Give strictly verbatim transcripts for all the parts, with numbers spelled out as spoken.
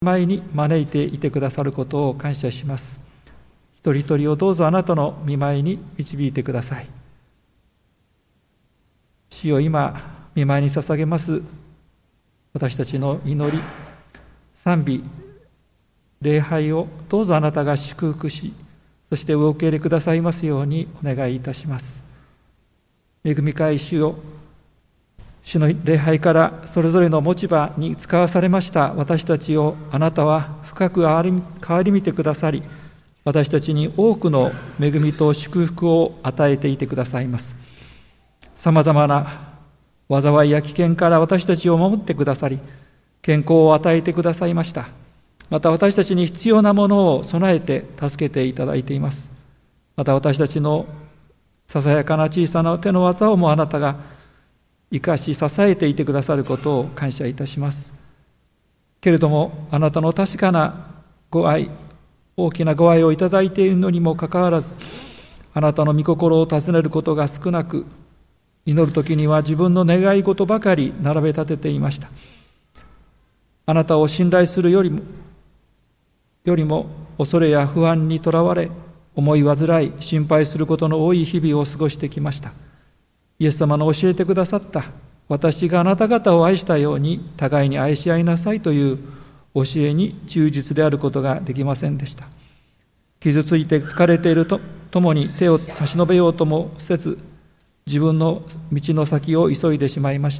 前に招いていてくださることを感謝します。一人一人をどうぞあなたの御前に導いてください。主よ、今御前に捧げます私たちの祈り、賛美、礼拝をどうぞあなたが祝福し、そしてお受け入れくださいますようにお願いいたします。恵み深い主よ、主の礼拝からそれぞれの持ち場に使わされました私たちをあなたは深く顧みてくださり、私たちに多くの恵みと祝福を与えていてくださいます。さまざまな災いや危険から私たちを守ってくださり、健康を与えてくださいました。また私たちに必要なものを備えて助けていただいています。また私たちのささやかな小さな手の技をもあなたが生かし支えていてくださることを感謝いたします。けれどもあなたの確かなご愛、大きなご愛をいただいているのにもかかわらず、あなたの御心を尋ねることが少なく、祈るときには自分の願い事ばかり並べ立てていました。あなたを信頼するよりもよりも恐れや不安にとらわれ、思い煩い心配することの多い日々を過ごしてきました。イエス様の教えてくださった、私があなた方を愛したように互いに愛し合いなさいという教えに忠実であることができませんでした。傷ついて疲れているとともに手を差し伸べようともせず、自分の道の先を急いでしまいました。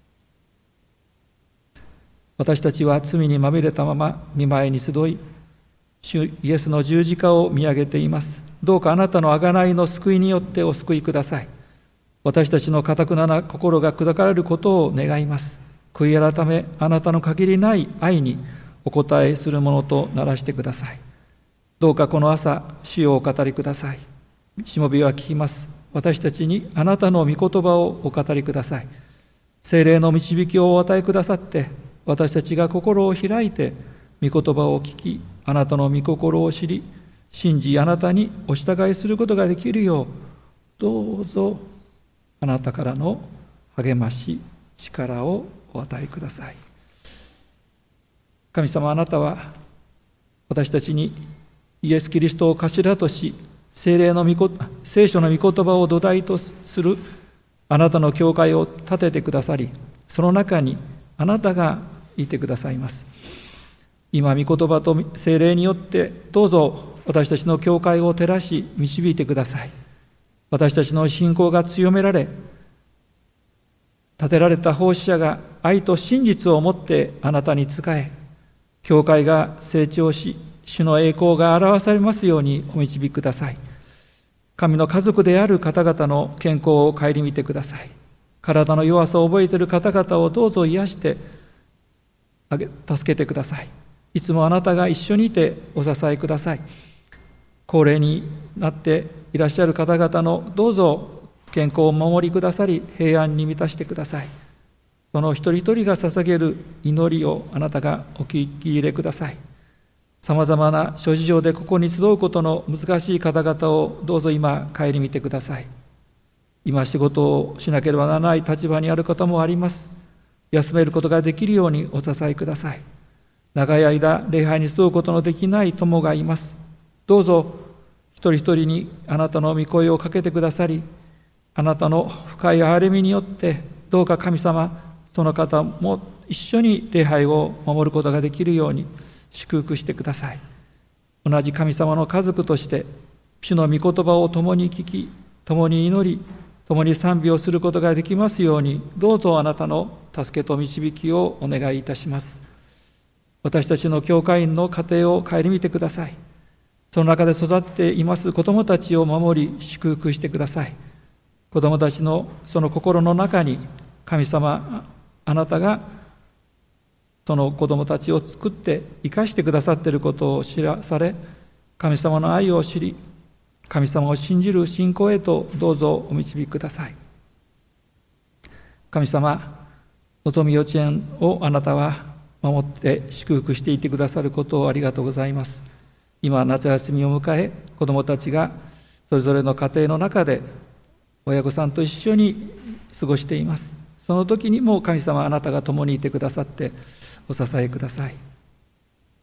私たちは罪にまみれたまま御前に集い、主イエスの十字架を見上げています。どうかあなたの贖いの救いによってお救いください。私たちの堅くなな心が砕かれることを願います。悔い改め、あなたの限りない愛にお応えするものとならしてください。どうかこの朝、主をお語りください。しもべは聞きます。私たちにあなたの御言葉をお語りください。聖霊の導きをお与えくださって、私たちが心を開いて御言葉を聞き、あなたの御心を知り、信じあなたにお従いすることができるよう、どうぞあなたからの励まし、力をお与えください。神様、あなたは私たちにイエス・キリストを頭とし、聖霊の御聖書の御言葉を土台とするあなたの教会を立ててくださり、その中にあなたがいてくださいます。今、御言葉と聖霊によってどうぞ私たちの教会を照らし導いてください。私たちの信仰が強められ、立てられた奉仕者が愛と真実をもってあなたに仕え、教会が成長し、主の栄光が表されますようにお導きください。神の家族である方々の健康を顧みてください。体の弱さを覚えている方々をどうぞ癒して助けてください。いつもあなたが一緒にいてお支えください。高齢になっていらっしゃる方々のどうぞ健康を守りくださり、平安に満たしてください。その一人一人が捧げる祈りをあなたがお聞き入れください。さまざまな諸事情でここに集うことの難しい方々をどうぞ今顧みてください。今仕事をしなければならない立場にある方もあります。休めることができるようにお支えください。長い間礼拝に集うことのできない友がいます。どうぞ一人一人にあなたの御声をかけてくださり、あなたの深い憐れみによってどうか神様、その方も一緒に礼拝を守ることができるように祝福してください。同じ神様の家族として主の御言葉を共に聞き、共に祈り、共に賛美をすることができますように、どうぞあなたの助けと導きをお願いいたします。私たちの教会員の家庭を顧みてください。その中で育っています子どもたちを守り祝福してください。子どもたちのその心の中に神様、あなたがその子どもたちを作って生かしてくださっていることを知らされ、神様の愛を知り、神様を信じる信仰へとどうぞお導きください。神様、のぞみ幼稚園をあなたは守って祝福していてくださることをありがとうございます。今、夏休みを迎え、子どもたちがそれぞれの家庭の中で親御さんと一緒に過ごしています。その時にも神様、あなたが共にいてくださってお支えください。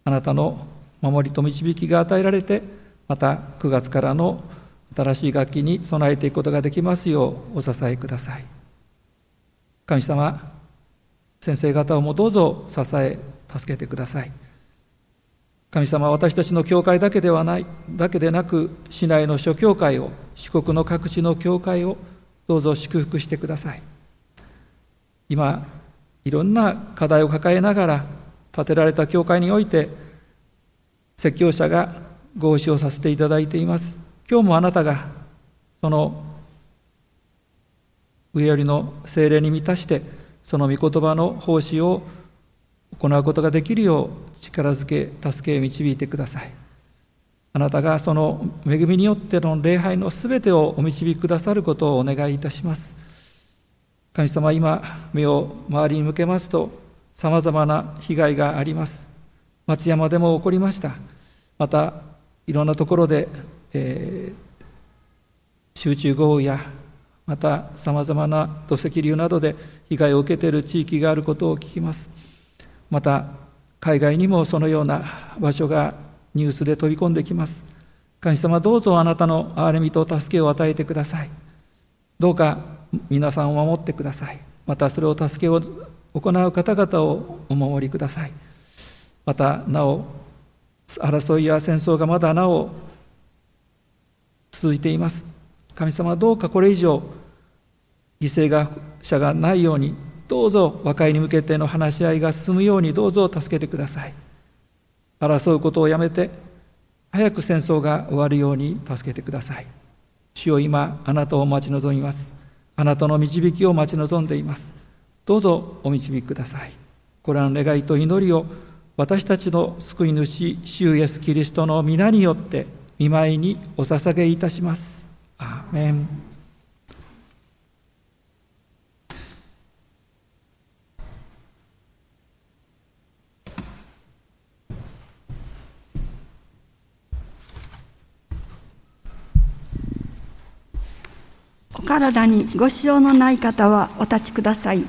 あなたの守りと導きが与えられて、またくがつからの新しい学期に備えていくことができますようお支えください。神様、先生方をもどうぞ支え助けてください。神様、私たちの教会だけではないだけでなく、市内の諸教会を、四国の各地の教会をどうぞ祝福してください。今いろんな課題を抱えながら建てられた教会において、説教者がご教師をさせていただいています。今日もあなたがその上よりの聖霊に満たして、その御言葉の奉仕を行うことができるよう力づけ、助け、導いてください。あなたがその恵みによっての礼拝のすべてをお導きくださることをお願いいたします。神様、今目を周りに向けますと、さまざまな被害があります。松山でも起こりました。またいろんなところで、えー、集中豪雨やまたさまざまな土石流などで被害を受けている地域があることを聞きます。また海外にもそのような場所がニュースで飛び込んできます。神様、どうぞあなたの憐れみと助けを与えてください。どうか皆さんを守ってください。またそれを助けを行う方々をお守りください。またなお争いや戦争がまだなお続いています。神様、どうかこれ以上犠牲者がないように、どうぞ和解に向けての話し合いが進むようにどうぞ助けてください。争うことをやめて早く戦争が終わるように助けてください。主よ、今あなたを待ち望みます。あなたの導きを待ち望んでいます。どうぞお導きください。これらの願いと祈りを私たちの救い主主イエスキリストの皆によって御前にお捧げいたします。アーメン。 お体にご支障のない方はお立ちください。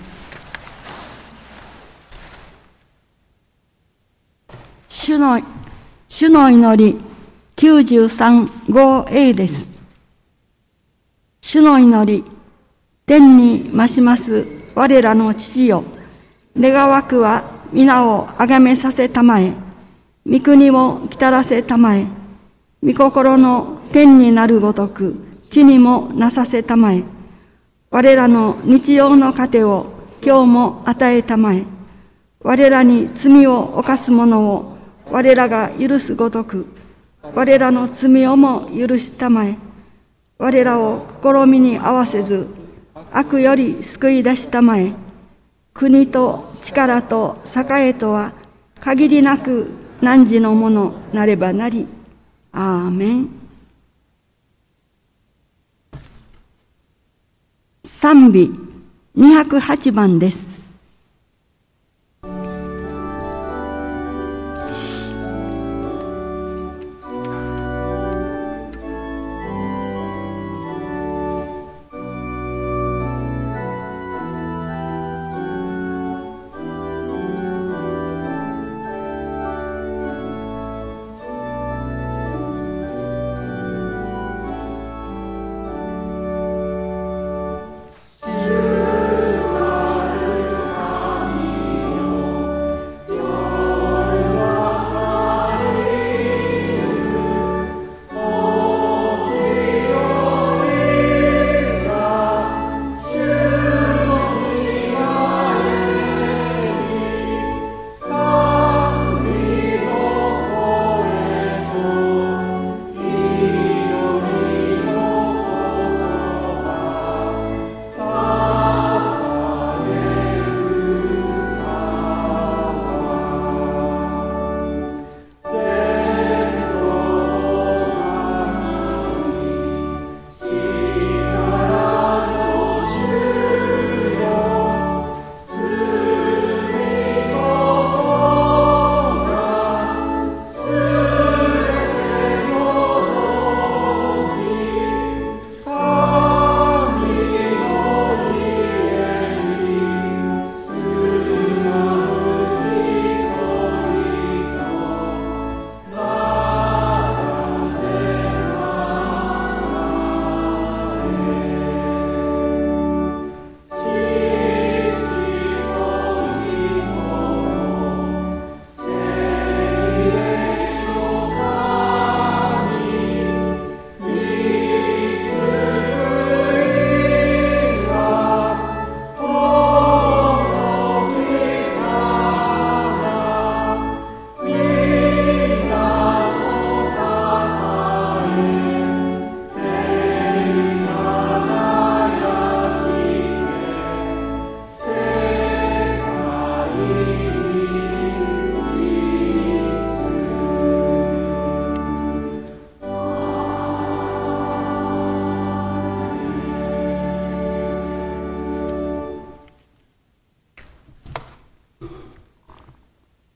主の主の祈り きゅうじゅうさんごエー です。主の祈り。天に増します我らの父よ、願わくは皆をあがめさせたまえ、御国を来たらせたまえ、御心の天になるごとく地にもなさせたまえ、我らの日用の糧を今日も与えたまえ、我らに罪を犯す者を我らが許すごとく我らの罪をも許したまえ、我らを試みに合わせず悪より救い出したまえ、国と力と栄とは限りなく汝のものなればなり。アーメン。賛美にひゃくはちばんです。 主なる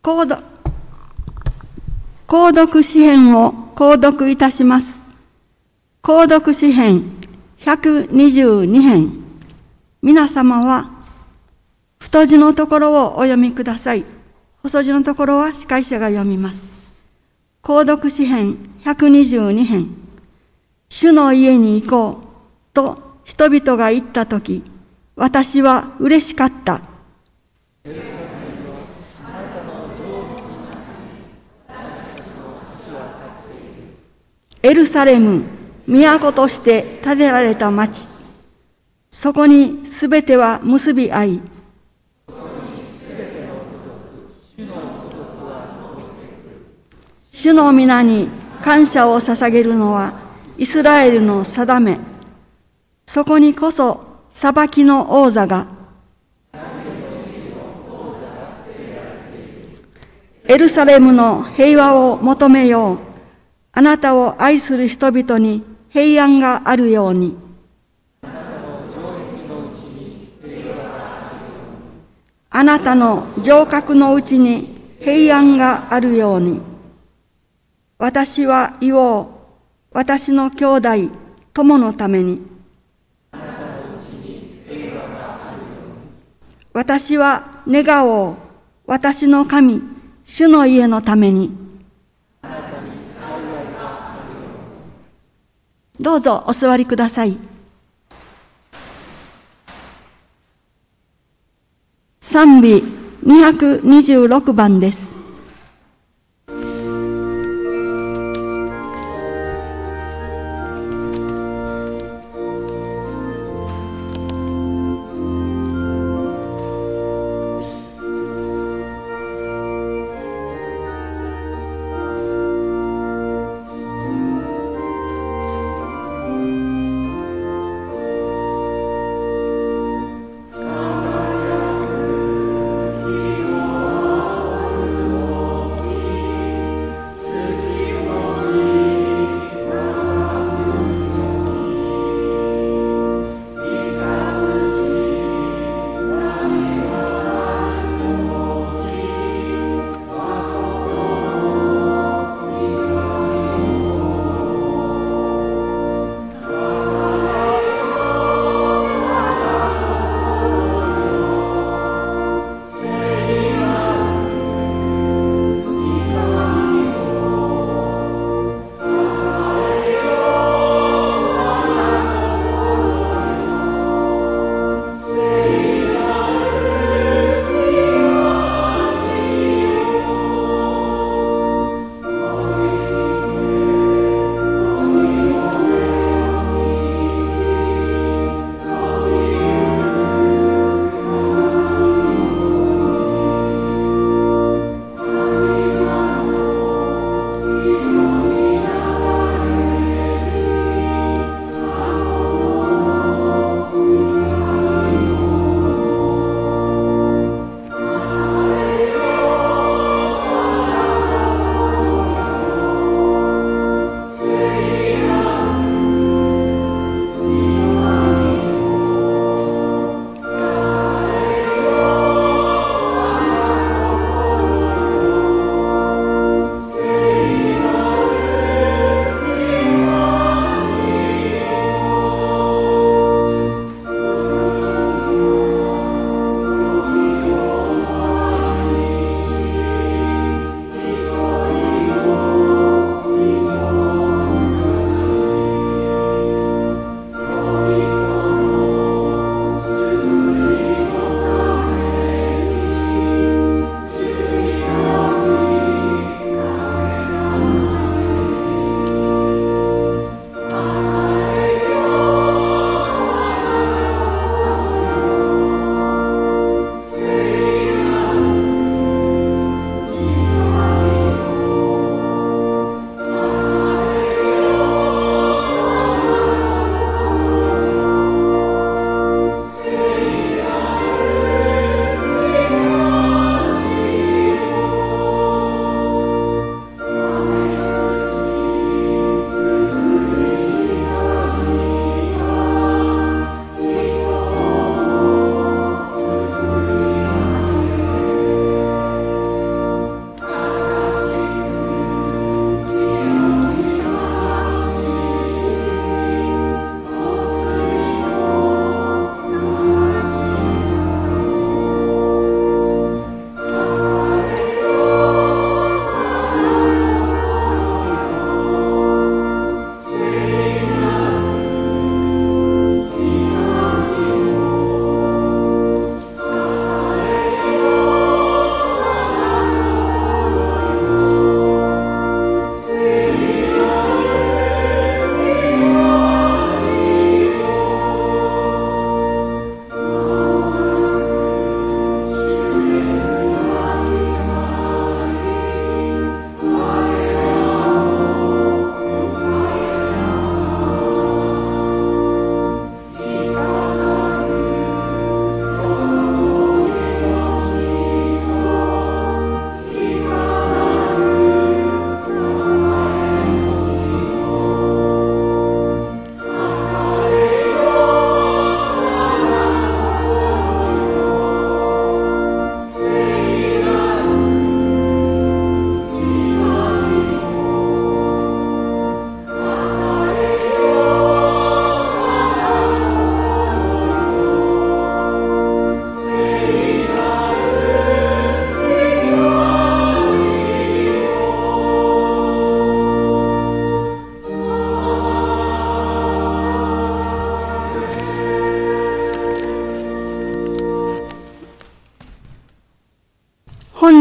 購読、購読詩編を購読いたします。購読詩編ひゃくにじゅうに編。皆様は太字のところをお読みください。細字のところは司会者が読みます。購読詩編ひゃくにじゅうに編。主の家に行こうと人々が言ったとき、私は嬉しかった。エルサレム、都として建てられた町。そこにすべては結び合い、主の皆に感謝を捧げるのはイスラエルの定め。そこにこそ裁きの王座が、エルサレムの平和を求めよう。あなたを愛する人々に平安があるように。あなたの城郭のうちに平安があるように。私は言おう。私の兄弟、友のために。私は願おう。私の神、主の家のために。どうぞお座りください。賛美にひゃくにじゅうろくばんです。 輝く日を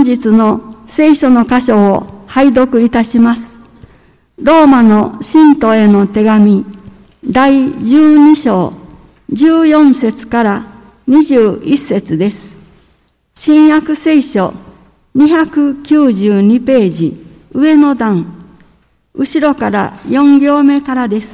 日の聖書の箇所を拝読いたします。ローマの信徒への手紙だいじゅうに章じゅうよん節からにじゅういち節です。新約聖書にひゃくきゅうじゅうにページ上の段、後ろからよん行目からです。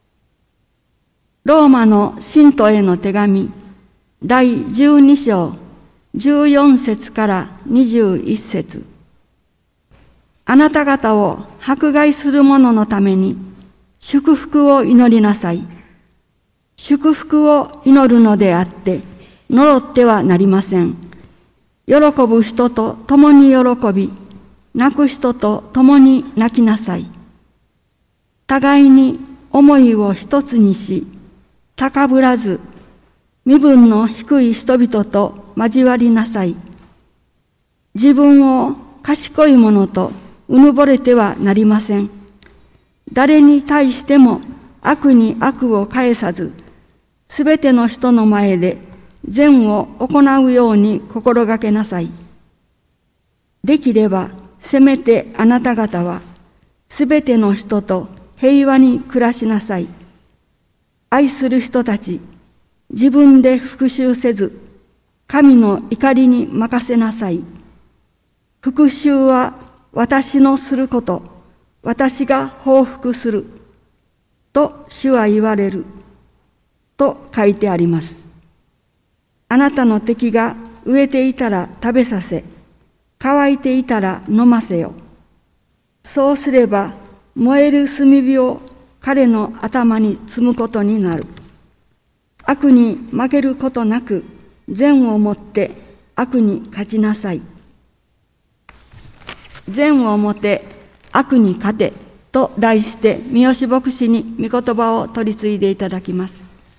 ローマの信徒への手紙だいじゅうに章じゅうよん節からにじゅういち節。あなた方を迫害する者のために祝福を祈りなさい。祝福を祈るのであって呪ってはなりません。喜ぶ人と共に喜び、泣く人と共に泣きなさい。互いに思いを一つにし、高ぶらず、身分の低い人々と交わりなさい。自分を賢い者とうぬぼれてはなりません。誰に対しても悪に悪を返さず、すべての人の前で善を行うように心がけなさい。できれば、せめてあなた方は、すべての人と平和に暮らしなさい。愛する人たち、自分で復讐せず、神の怒りに任せなさい。復讐は私のすること、私が報復する、と主は言われる、と書いてあります。あなたの敵が飢えていたら食べさせ、乾いていたら飲ませよ。そうすれば燃える炭火を彼の頭に積むことになる。悪に負けることなく善をもって悪に勝ちなさい。善をもって悪に勝てと題して三好牧師に御言葉を取り次いでいただきます。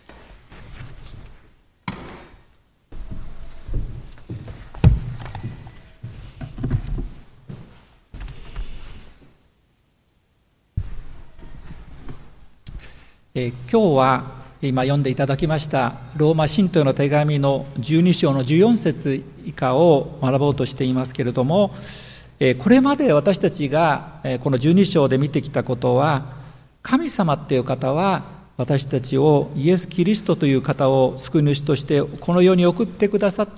えー、今日は今読んでいただきましたローマ信徒への手紙のじゅうに章のじゅうよん節以下を学ぼうとしていますけれども、えー、これまで私たちが、えー、このじゅうに章で見てきたことは、神様っていう方は私たちをイエス・キリストという方を救い主としてこの世に送ってくださって、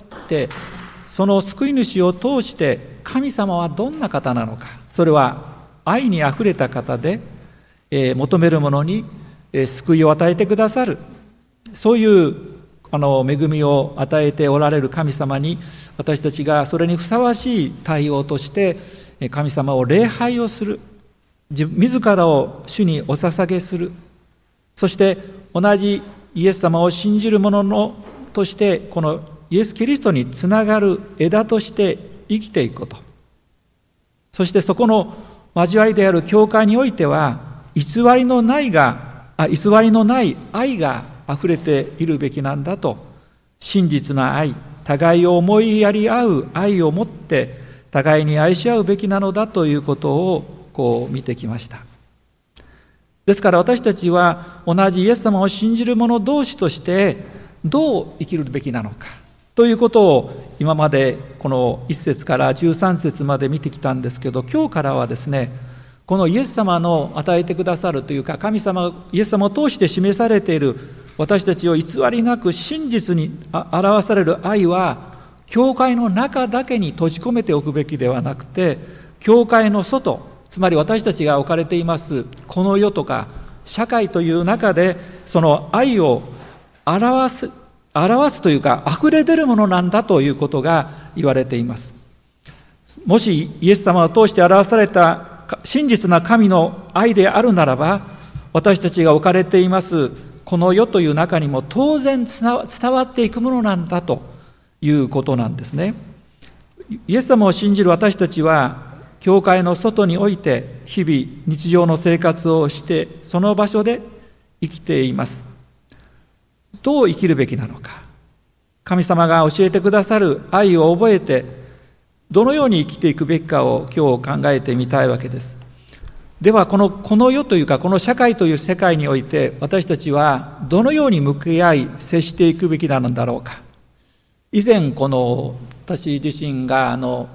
その救い主を通して神様はどんな方なのか、それは愛にあふれた方で、えー、求める者に救いを与えてくださる、そういうあの恵みを与えておられる神様に、私たちがそれにふさわしい対応として神様を礼拝をする、自らを主にお捧げする、そして同じイエス様を信じる者のとしてこのイエス・キリストにつながる枝として生きていくこと、そしてそこの交わりである教会においては偽りのないが偽りのない愛があふれているべきなんだと、真実な愛、互いを思いやり合う愛を持って互いに愛し合うべきなのだということをこう見てきました。ですから私たちは同じイエス様を信じる者同士としてどう生きるべきなのかということを今までこのいち節からじゅうさん節まで見てきたんですけど、今日からはですね、このイエス様の与えてくださるというか、神様、イエス様を通して示されている私たちを偽りなく真実に表される愛は、教会の中だけに閉じ込めておくべきではなくて、教会の外、つまり私たちが置かれていますこの世とか社会という中で、その愛を表す、表すというか溢れ出るものなんだということが言われています。もしイエス様を通して表された真実な神の愛であるならば、私たちが置かれていますこの世という中にも当然伝わっていくものなんだということなんですね。イエス様を信じる私たちは教会の外において日々日常の生活をして、その場所で生きています。どう生きるべきなのか、神様が教えてくださる愛を覚えてどのように生きていくべきかを今日考えてみたいわけです。ではこの、この世というかこの社会という世界において私たちはどのように向き合い接していくべきなのだろうか。以前この私自身があの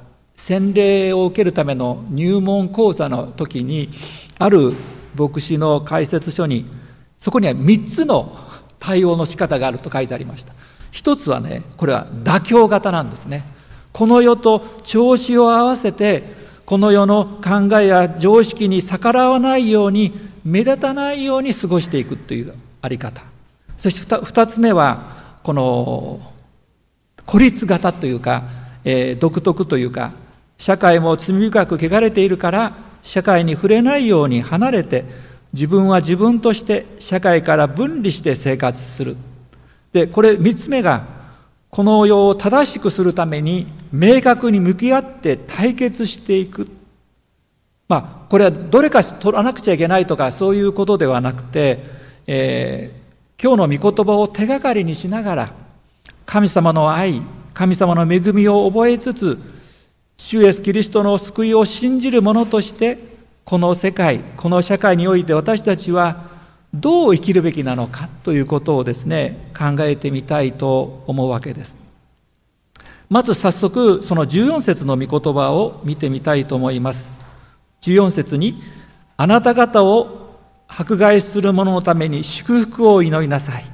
洗礼を受けるための入門講座の時に、ある牧師の解説書に、そこにはみっつの対応の仕方があると書いてありました。一つはね、これは妥協型なんですね。この世と調子を合わせて、この世の考えや常識に逆らわないように、目立たないように過ごしていくというあり方。そして二つ目は、この孤立型というか、えー、独特というか、社会も罪深く汚れているから、社会に触れないように離れて、自分は自分として社会から分離して生活する。で、これ三つ目が、この世を正しくするために明確に向き合って対決していく。まあ、これはどれか取らなくちゃいけないとかそういうことではなくて、えー、今日の御言葉を手がかりにしながら、神様の愛、神様の恵みを覚えつつ、主イエスキリストの救いを信じる者として、この世界、この社会において私たちはどう生きるべきなのかということをですね、考えてみたいと思うわけです。まず早速、そのじゅうよん節の御言葉を見てみたいと思います。じゅうよん節に、あなた方を迫害する者のために祝福を祈りなさい。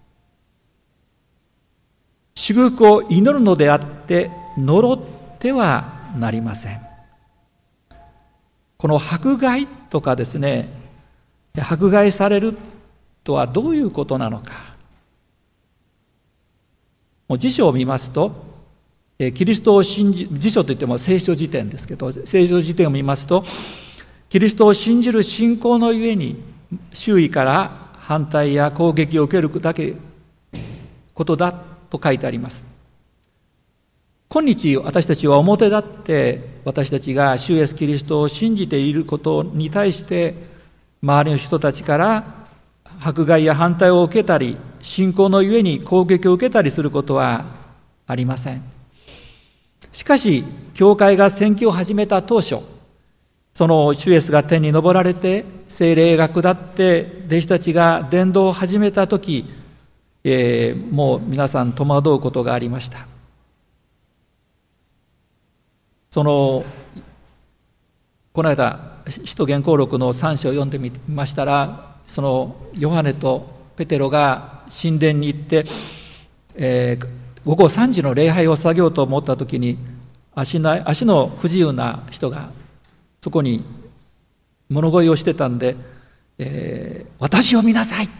祝福を祈るのであって、呪ってはなりません。この迫害とかですね、迫害されるとはどういうことなのか。もう辞書を見ますと、キリストを信じ、辞書といっても聖書辞典ですけど、聖書辞典を見ますと、キリストを信じる信仰のゆえに、周囲から反対や攻撃を受けるだけことだと書いてあります。今日私たちは表立って私たちが主イエスキリストを信じていることに対して周りの人たちから迫害や反対を受けたり信仰のゆえに攻撃を受けたりすることはありません。しかし教会が宣教を始めた当初、その主イエスが天に昇られて聖霊が下って弟子たちが伝道を始めた時、えー、もう皆さん戸惑うことがありました。そのこの間使徒言行録のさん章を読んでみましたら、そのヨハネとペテロが神殿に行って、えー、午後さんじの礼拝を捧げようと思った時に 足の、足の不自由な人がそこに物乞いをしてたんで、えー、私を見なさい、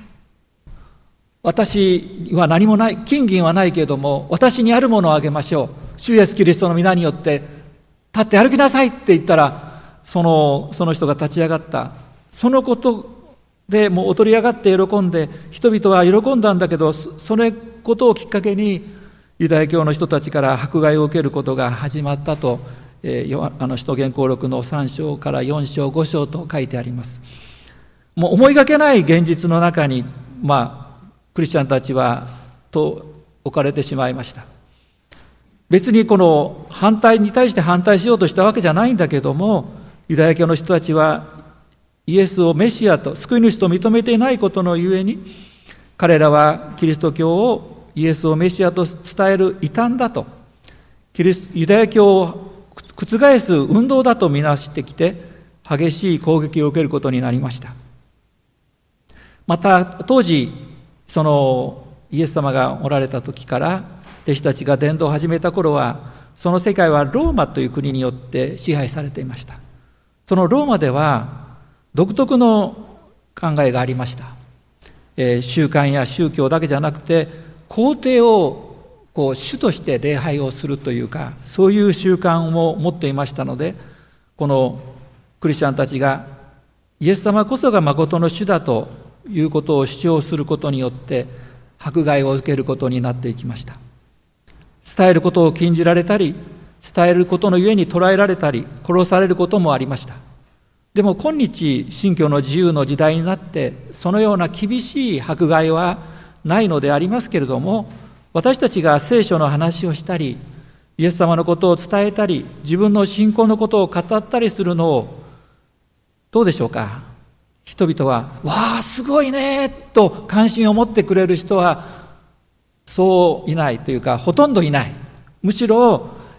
私は何もない、金銀はないけれども私にあるものをあげましょう、主イエスキリストの皆によって立って歩きなさいって言ったら、そのその人が立ち上がった。そのことでもう踊り上がって喜んで、人々は喜んだんだけど、そのことをきっかけにユダヤ教の人たちから迫害を受けることが始まったと、えー、あの使徒言行録のさん章からよん章ご章と書いてあります。もう思いがけない現実の中に、まあ、クリスチャンたちはと置かれてしまいました。別にこの反対に対して反対しようとしたわけじゃないんだけども、ユダヤ教の人たちはイエスをメシアと救い主と認めていないことのゆえに、彼らはキリスト教をイエスをメシアと伝える異端だと、キリスユダヤ教を覆す運動だとみなしてきて、激しい攻撃を受けることになりました。また当時そのイエス様がおられた時から弟子たちが伝道を始めた頃は、その世界はローマという国によって支配されていました。そのローマでは独特の考えがありました。えー、習慣や宗教だけじゃなくて、皇帝をこう主として礼拝をするというか、そういう習慣を持っていましたので、このクリスチャンたちがイエス様こそが誠の主だということを主張することによって迫害を受けることになっていきました。伝えることを禁じられたり、伝えることのゆえに捕らえられたり、殺されることもありました。でも今日、信教の自由の時代になって、そのような厳しい迫害はないのでありますけれども、私たちが聖書の話をしたり、イエス様のことを伝えたり、自分の信仰のことを語ったりするのを、どうでしょうか。人々は、わあ、すごいね、と関心を持ってくれる人は、そういないというか、ほとんどいない。むしろ、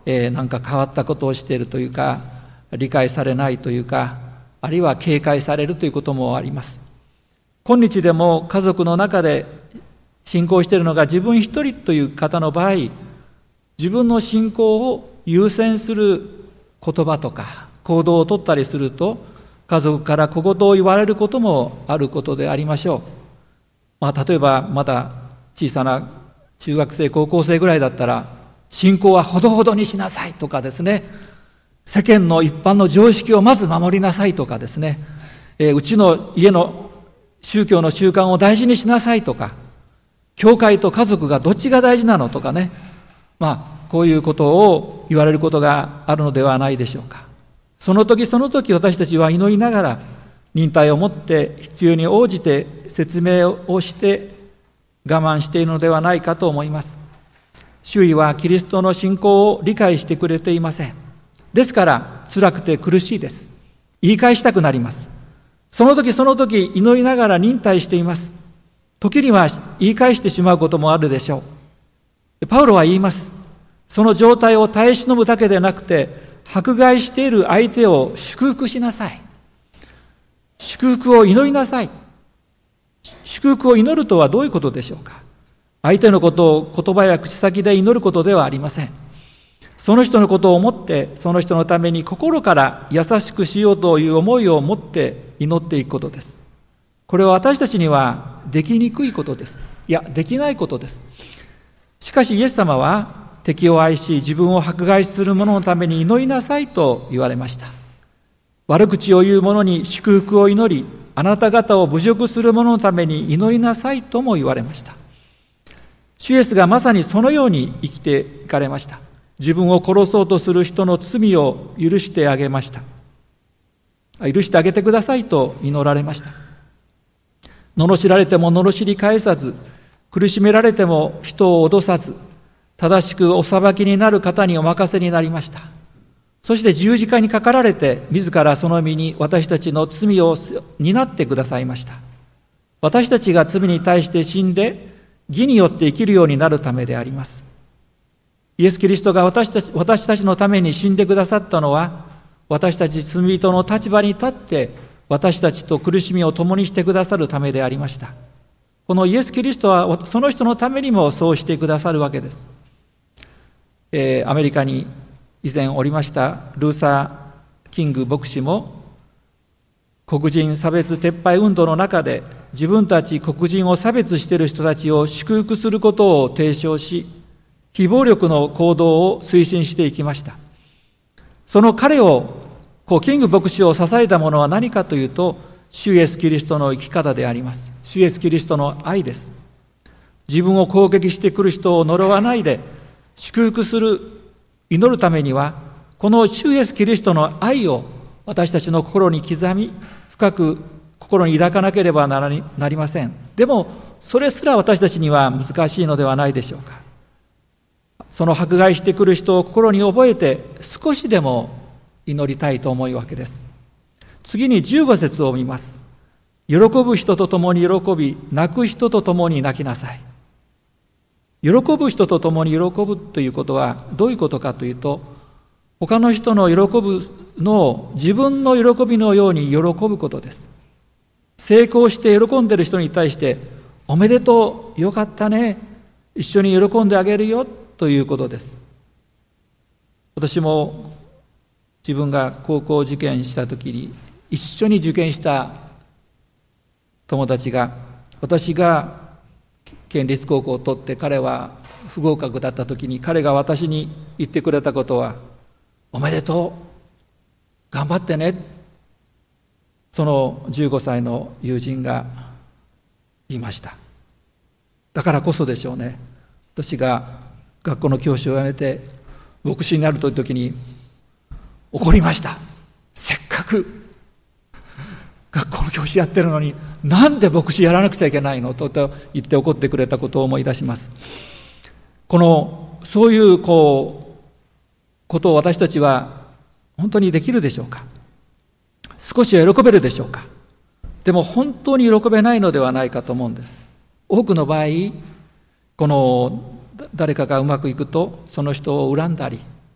えー、なんか変わったことをしているというか、理解されないというか、あるいは警戒されるということもあります。今日でも家族の中で信仰しているのが自分一人という方の場合、自分の信仰を優先する言葉とか行動をとったりすると、家族から小言を言われることもあることでありましょう。まあ、例えばまだ小さな中学生高校生ぐらいだったら、信仰はほどほどにしなさいとかですね、世間の一般の常識をまず守りなさいとかですね、えー、うちの家の宗教の習慣を大事にしなさいとか、教会と家族がどっちが大事なのとかね、まあこういうことを言われることがあるのではないでしょうか。その時その時私たちは祈りながら、忍耐を持って必要に応じて説明をして我慢しているのではないかと思います。周囲はキリストの信仰を理解してくれていません。ですから辛くて苦しいです。言い返したくなります。その時その時祈りながら忍耐しています。時には言い返してしまうこともあるでしょう。パウロは言います。その状態を耐え忍ぶだけでなくて、迫害している相手を祝福しなさい。祝福を祈りなさい。祝福を祈るとはどういうことでしょうか。相手のことを言葉や口先で祈ることではありません。その人のことを思って、その人のために心から優しくしようという思いを持って祈っていくことです。これは私たちにはできにくいことです。いや、できないことです。しかしイエス様は敵を愛し、自分を迫害する者のために祈りなさいと言われました。悪口を言う者に祝福を祈り、あなた方を侮辱する者のために祈りなさいとも言われました。主イエスがまさにそのように生きていかれました。自分を殺そうとする人の罪を許してあげました。許してあげてくださいと祈られました。罵られても罵り返さず、苦しめられても人を脅さず、正しくお裁きになる方にお任せになりました。そして十字架にかかられて、自らその身に私たちの罪を担ってくださいました。私たちが罪に対して死んで、義によって生きるようになるためであります。イエス・キリストが私たち、私たちのために死んでくださったのは、私たち罪人の立場に立って、私たちと苦しみを共にしてくださるためでありました。このイエス・キリストはその人のためにもそうしてくださるわけです。えー、アメリカに以前おりましたルーサー・キング牧師も、黒人差別撤廃運動の中で自分たち黒人を差別している人たちを祝福することを提唱し、非暴力の行動を推進していきました。その彼を、こうキング牧師を支えたものは何かというと、主イエスキリストの生き方であります。主イエスキリストの愛です。自分を攻撃してくる人を呪わないで祝福する、祈るためには、この主イエスキリストの愛を私たちの心に刻み、深く心に抱かなければならなりません。でもそれすら私たちには難しいのではないでしょうか。その迫害してくる人を心に覚えて、少しでも祈りたいと思うわけです。次にじゅうご節を見ます。喜ぶ人と共に喜び、泣く人と共に泣きなさい。喜ぶ人と共に喜ぶということはどういうことかというと、他の人の喜ぶのを自分の喜びのように喜ぶことです。成功して喜んでいる人に対して、おめでとう、よかったね、一緒に喜んであげるよということです。私も自分が高校受験したときに、一緒に受験した友達が、私が県立高校を取って彼は不合格だったときに、彼が私に言ってくれたことは、おめでとう、頑張ってね。そのじゅうごさいの友人が言いました。だからこそでしょうね。私が学校の教師を辞めて牧師になるという時に怒りました。せっかく学校の教師やってるのに、なんで牧師やらなくちゃいけないのと言って怒ってくれたことを思い出します。このそういうこうことを私たちは本当にできるでしょうか。少しは喜べるでしょうか。でも本当に喜べないのではないかと思うんです。多くの場合、この誰かがうまくいくとその人を恨んだり、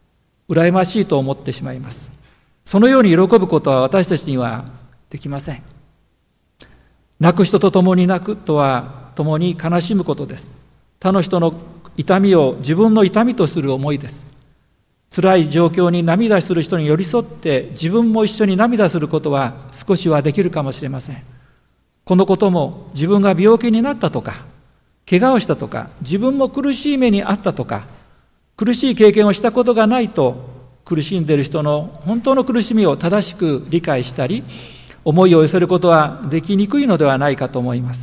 羨ましいと思ってしまいます。そのように喜ぶことは私たちにはできません。泣く人と共に泣くとは共に悲しむことです。他の人の痛みを自分の痛みとする思いです。辛い状況に涙する人に寄り添って自分も一緒に涙することは少しはできるかもしれません。このことも自分が病気になったとか、怪我をしたとか、自分も苦しい目にあったとか、苦しい経験をしたことがないと、苦しんでいる人の本当の苦しみを正しく理解したり、思いを寄せることはできにくいのではないかと思います。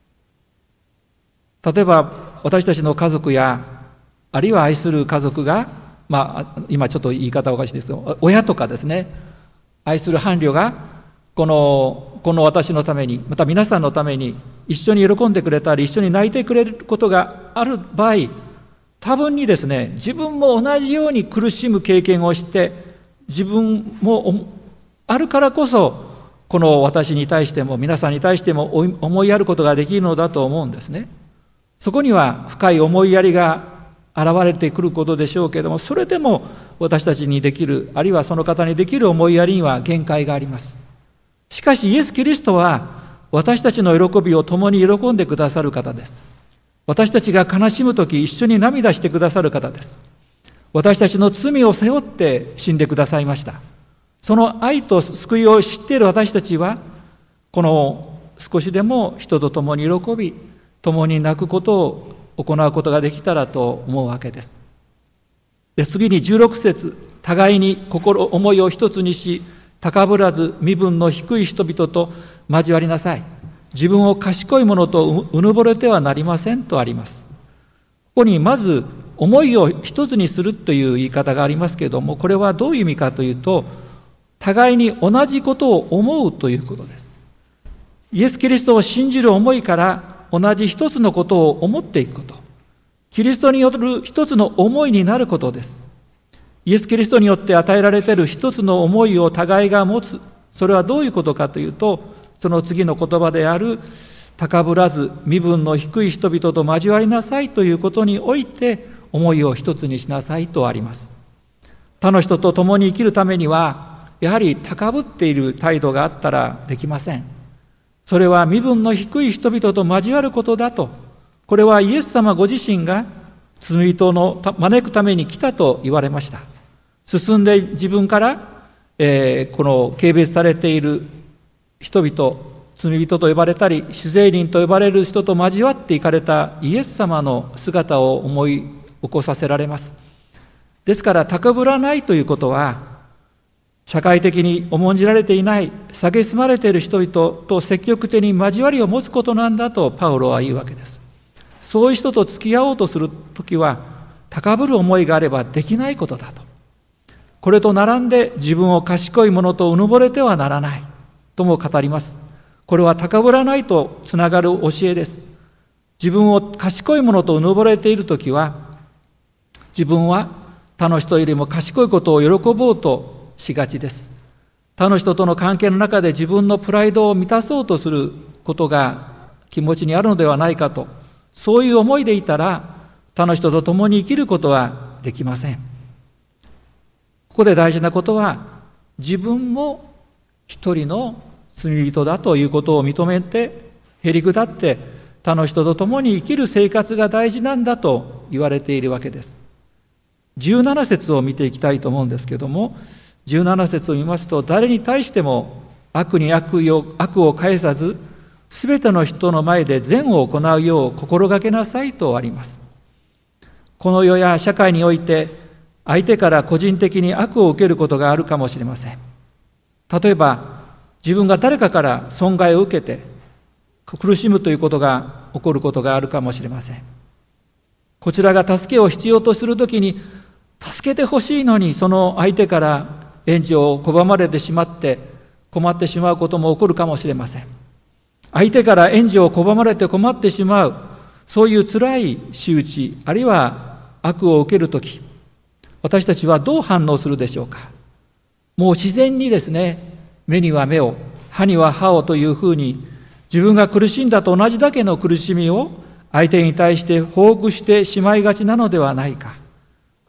例えば私たちの家族や、あるいは愛する家族が、まあ今ちょっと言い方おかしいですけど、親とかですね、愛する伴侶がこのこの私のために、また皆さんのために一緒に喜んでくれたり、一緒に泣いてくれることがある場合、多分にですね、自分も同じように苦しむ経験をして、自分もあるからこそ、この私に対しても皆さんに対しても思いやることができるのだと思うんですね。そこには深い思いやりが現れてくることでしょうけれども、それでも私たちにできる、あるいはその方にできる思いやりには限界があります。しかしイエス・キリストは私たちの喜びを共に喜んでくださる方です。私たちが悲しむとき一緒に涙してくださる方です。私たちの罪を背負って死んでくださいました。その愛と救いを知っている私たちは、この少しでも人と共に喜び、共に泣くことを行うことができたらと思うわけです。で、次にじゅうろく節、互いに心思いを一つにし、高ぶらず身分の低い人々と交わりなさい。自分を賢いものとうぬぼれてはなりませんとあります。ここにまず思いを一つにするという言い方がありますけれども、これはどういう意味かというと、互いに同じことを思うということです。イエス・キリストを信じる思いから同じ一つのことを思っていくこと。キリストによる一つの思いになることです。イエス・キリストによって与えられている一つの思いを互いが持つ。それはどういうことかというと、その次の言葉である、高ぶらず身分の低い人々と交わりなさいということにおいて、思いを一つにしなさいとあります。他の人と共に生きるためには、やはり高ぶっている態度があったらできません。それは身分の低い人々と交わることだと、これはイエス様ご自身が罪人の招くために来たと言われました。進んで自分から、えー、この軽蔑されている人々、罪人と呼ばれたり、主税人と呼ばれる人と交わっていかれたイエス様の姿を思い起こさせられます。ですから、高ぶらないということは、社会的に重んじられていない、蔑まれている人々と積極的に交わりを持つことなんだとパウロは言うわけです。そういう人と付き合おうとするときは、高ぶる思いがあればできないことだと。これと並んで自分を賢いものとうぬぼれてはならないとも語ります。これは高ぶらないとつながる教えです。自分を賢いものとうぬぼれているときは、自分は他の人よりも賢いことを喜ぼうとしがちです。他の人との関係の中で自分のプライドを満たそうとすることが気持ちにあるのではないかと、そういう思いでいたら他の人と共に生きることはできません。ここで大事なことは、自分も一人の罪人だということを認めて、へりくだって他の人と共に生きる生活が大事なんだと言われているわけです。じゅうなな節を見ていきたいと思うんですけれども、じゅうなな節を見ますと、誰に対しても悪に悪を、悪を返さず、すべての人の前で善を行うよう心がけなさいとあります。この世や社会において、相手から個人的に悪を受けることがあるかもしれません。例えば、自分が誰かから損害を受けて苦しむということが起こることがあるかもしれません。こちらが助けを必要とするときに、助けてほしいのにその相手から援助を拒まれてしまって困ってしまうことも起こるかもしれません。相手から援助を拒まれて困ってしまう、そういう辛い仕打ち、あるいは悪を受けるとき、私たちはどう反応するでしょうか。もう自然にですね、目には目を、歯には歯をというふうに、自分が苦しんだと同じだけの苦しみを相手に対して報復してしまいがちなのではないか。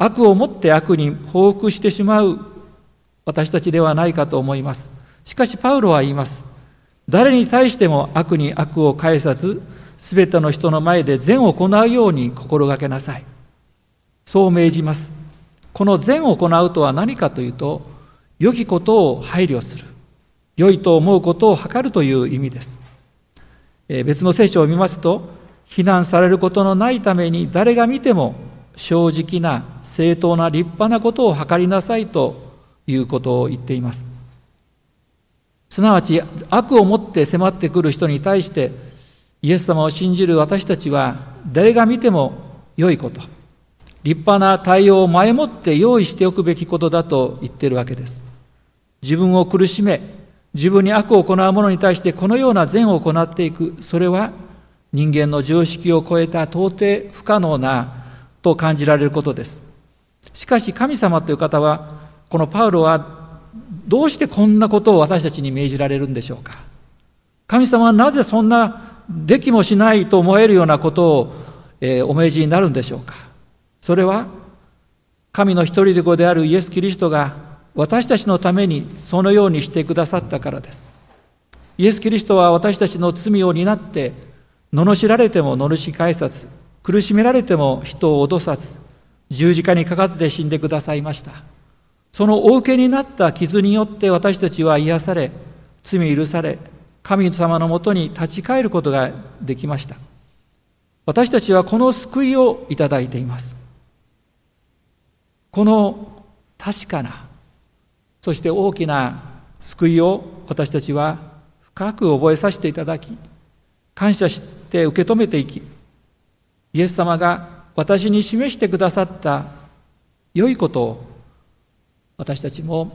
悪をもって悪に報復してしまう私たちではないかと思います。しかしパウロは言います。誰に対しても悪に悪を返さず、すべての人の前で善を行うように心がけなさい。そう命じます。この善を行うとは何かというと、良きことを配慮する、良いと思うことを図るという意味です。えー、別の聖書を見ますと、非難されることのないために誰が見ても正直な正当な立派なことを図りなさいということを言っています。すなわち悪をもって迫ってくる人に対してイエス様を信じる私たちは誰が見ても良いこと、立派な対応を前もって用意しておくべきことだと言っているわけです。自分を苦しめ、自分に悪を行う者に対してこのような善を行っていく、それは人間の常識を超えた到底不可能なと感じられることです。しかし神様という方は、このパウロはどうしてこんなことを私たちに命じられるんでしょうか。神様はなぜそんなできもしないと思えるようなことを、えー、お命じになるんでしょうか。それは神の一人子であるイエス・キリストが私たちのためにそのようにしてくださったからです。イエス・キリストは私たちの罪を担って罵られても罵り返さず、苦しめられても人を脅さず、十字架にかかって死んでくださいました。そのお受けになった傷によって私たちは癒され、罪許され、神様のもとに立ち返ることができました。私たちはこの救いをいただいています。この確かな、そして大きな救いを私たちは深く覚えさせていただき、感謝して受け止めていき、イエス様が私に示してくださった良いことを私たちも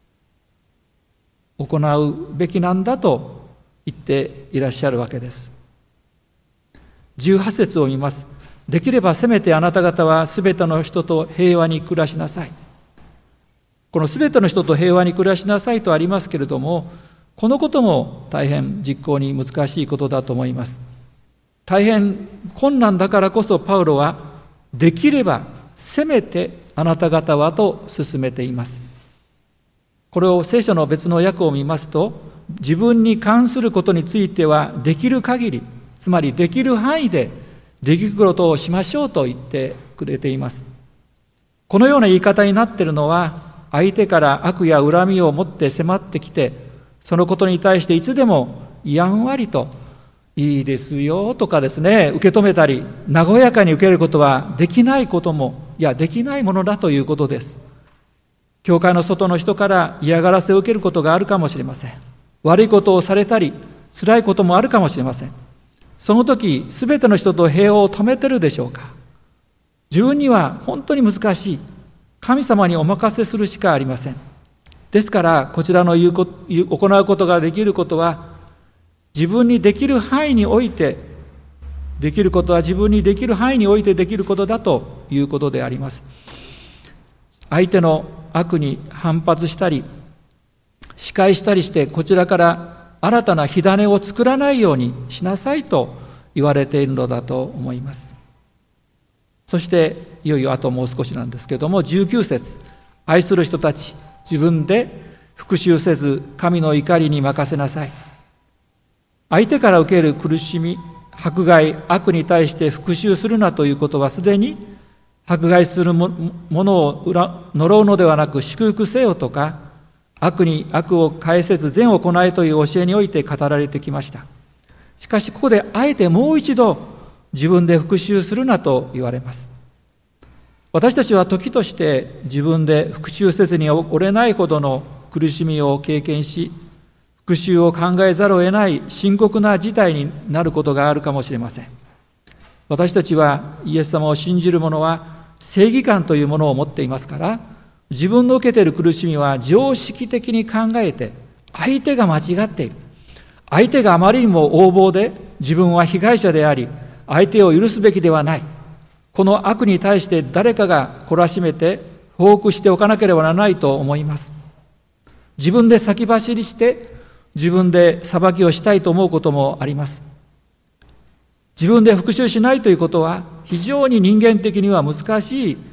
行うべきなんだと言っていらっしゃるわけです。じゅうはち節を見ます。できればせめてあなた方はすべての人と平和に暮らしなさい。このすべての人と平和に暮らしなさいとありますけれども、このことも大変実行に難しいことだと思います。大変困難だからこそパウロはできればせめてあなた方はと進めています。これを聖書の別の訳を見ますと、自分に関することについてはできる限り、つまりできる範囲でできることをしましょうと言ってくれています。このような言い方になっているのは、相手から悪や恨みを持って迫ってきて、そのことに対していつでもやんわりといいですよとかですね、受け止めたり和やかに受けることはできないことも、いやできないものだということです。教会の外の人から嫌がらせを受けることがあるかもしれません。悪いことをされたり辛いこともあるかもしれません。その時すべての人と平和を止めてるでしょうか。自分には本当に難しい。神様にお任せするしかありません。ですからこちらの言うこと行うことができることは、自分にできる範囲においてできることは自分にできる範囲においてできることだということであります。相手の悪に反発したり仕返したりしてこちらから新たな火種を作らないようにしなさいと言われているのだと思います。そしていよいよあともう少しなんですけれども、じゅうきゅう節、愛する人たち、自分で復讐せず神の怒りに任せなさい。相手から受ける苦しみ、迫害、悪に対して復讐するなということは、すでに迫害するものを呪うのではなく祝福せよとか、悪に悪を返せず善を行えという教えにおいて語られてきました。しかしここであえてもう一度自分で復讐するなと言われます。私たちは時として自分で復讐せずに折れないほどの苦しみを経験し、復讐を考えざるを得ない深刻な事態になることがあるかもしれません。私たちはイエス様を信じる者は正義感というものを持っていますから、自分の受けている苦しみは常識的に考えて、相手が間違っている、相手があまりにも横暴で自分は被害者であり相手を許すべきではない、この悪に対して誰かが懲らしめて報復しておかなければならないと思います。自分で先走りして自分で裁きをしたいと思うこともあります。自分で復讐しないということは非常に人間的には難しい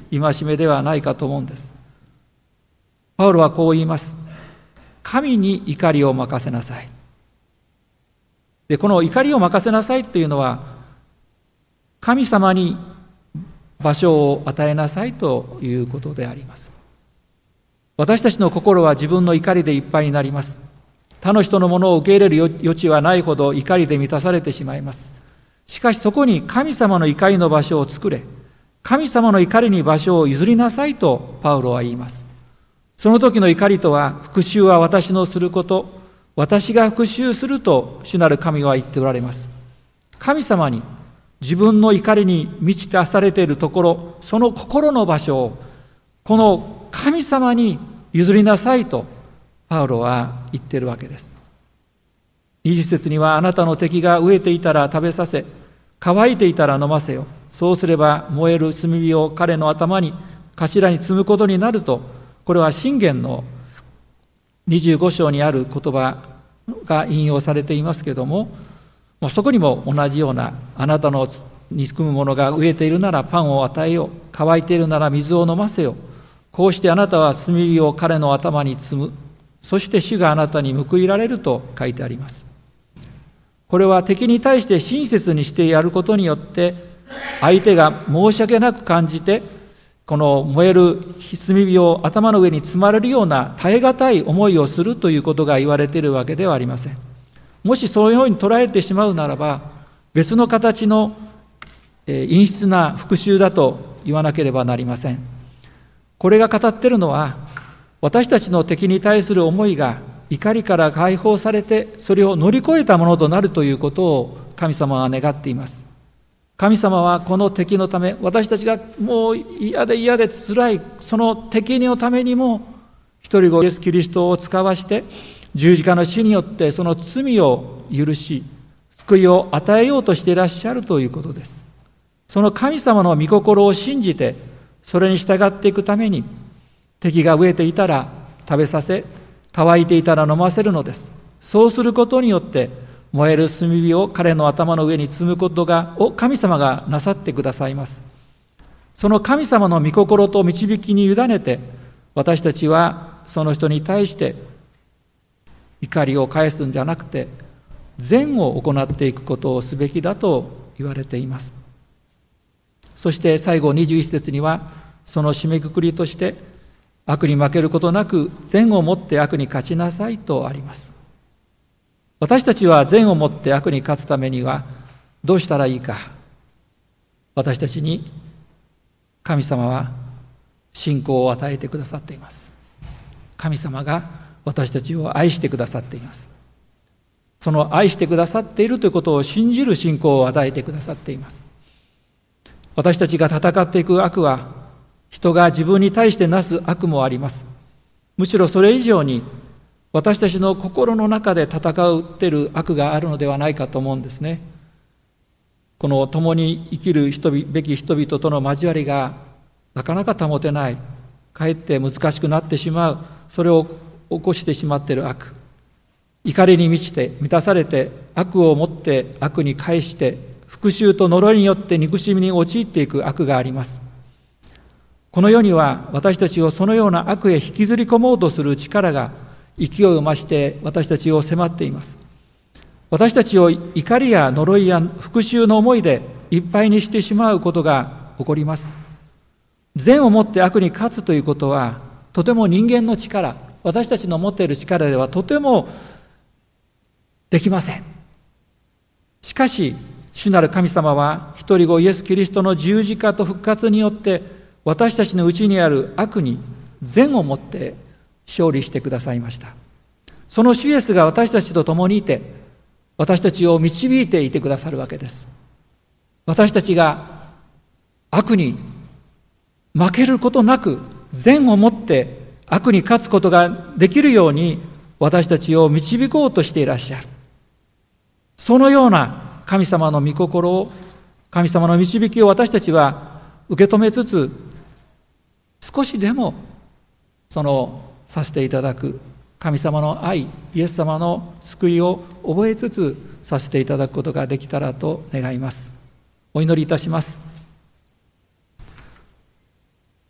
戒めではないかと思うんです。パウロはこう言います。神に怒りを任せなさい。で、この怒りを任せなさいというのは、神様に場所を与えなさいということであります。私たちの心は自分の怒りでいっぱいになります。他の人のものを受け入れる余地はないほど怒りで満たされてしまいます。しかしそこに神様の怒りの場所を作れ、神様の怒りに場所を譲りなさいとパウロは言います。その時の怒りとは、復讐は私のすること、私が復讐すると主なる神は言っておられます。神様に自分の怒りに満ち出されているところ、その心の場所をこの神様に譲りなさいとパウロは言っているわけです。にじゅっ節には、あなたの敵が飢えていたら食べさせ、乾いていたら飲ませよ。そうすれば燃える炭火を彼の頭に頭に積むことになると、これは箴言のにじゅうご章にある言葉が引用されていますけれども、そこにも同じような、あなたの憎む者が飢えているならパンを与えよう、乾いているなら水を飲ませよ。こうしてあなたは炭火を彼の頭に積む。そして主があなたに報いられると書いてあります。これは敵に対して親切にしてやることによって、相手が申し訳なく感じて、この燃える炭火を頭の上に積まれるような耐え難い思いをするということが言われているわけではありません。もしそういうふうに捉えてしまうならば、別の形の陰湿な復讐だと言わなければなりません。これが語っているのは、私たちの敵に対する思いが怒りから解放されて、それを乗り越えたものとなるということを神様は願っています。神様はこの敵のため、私たちがもう嫌で嫌で辛いその敵のためにも、一人子イエス・キリストを使わして十字架の死によってその罪を許し、救いを与えようとしていらっしゃるということです。その神様の御心を信じて、それに従っていくために、敵が飢えていたら食べさせ、乾いていたら飲ませるのです。そうすることによって、燃える炭火を彼の頭の上に積むことがを神様がなさってくださいます。その神様の御心と導きに委ねて、私たちはその人に対して怒りを返すんじゃなくて、善を行っていくことをすべきだと言われています。そして最後にじゅういち節には、その締めくくりとして、悪に負けることなく善をもって悪に勝ちなさいとあります。私たちは善をもって悪に勝つためにはどうしたらいいか。私たちに神様は信仰を与えてくださっています。神様が私たちを愛してくださっています。その愛してくださっているということを信じる信仰を与えてくださっています。私たちが戦っていく悪は、人が自分に対してなす悪もあります。むしろそれ以上に、私たちの心の中で戦っている悪があるのではないかと思うんですね。この共に生きる人々べき人々との交わりがなかなか保てない、かえって難しくなってしまう、それを起こしてしまっている悪、怒りに満ちて満たされて悪をもって悪に返して復讐と呪いによって憎しみに陥っていく悪があります。この世には私たちをそのような悪へ引きずり込もうとする力が勢いを増して私たちを迫っています。私たちを怒りや呪いや復讐の思いでいっぱいにしてしまうことが起こります。善をもって悪に勝つということは、とても人間の力、私たちの持っている力ではとてもできません。しかし、主なる神様は一人子イエス・キリストの十字架と復活によって私たちのうちにある悪に善をもって勝利してくださいました。その主イエスが私たちと共にいて、私たちを導いていてくださるわけです。私たちが悪に負けることなく、善をもって悪に勝つことができるように、私たちを導こうとしていらっしゃる。そのような神様の御心を、神様の導きを私たちは受け止めつつ、少しでもそのさせていただく神様の愛、イエス様の救いを覚えつつさせていただくことができたらと願います。お祈りいたします。